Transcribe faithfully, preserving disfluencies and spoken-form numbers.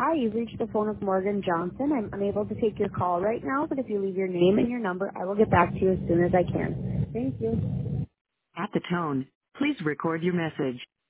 Hi, you've reached the phone of Morgan Johnson. I'm unable to take your call right now, but if you leave your name and your number, I will get back to you as soon as I can. Thank you. At the tone, please record your message.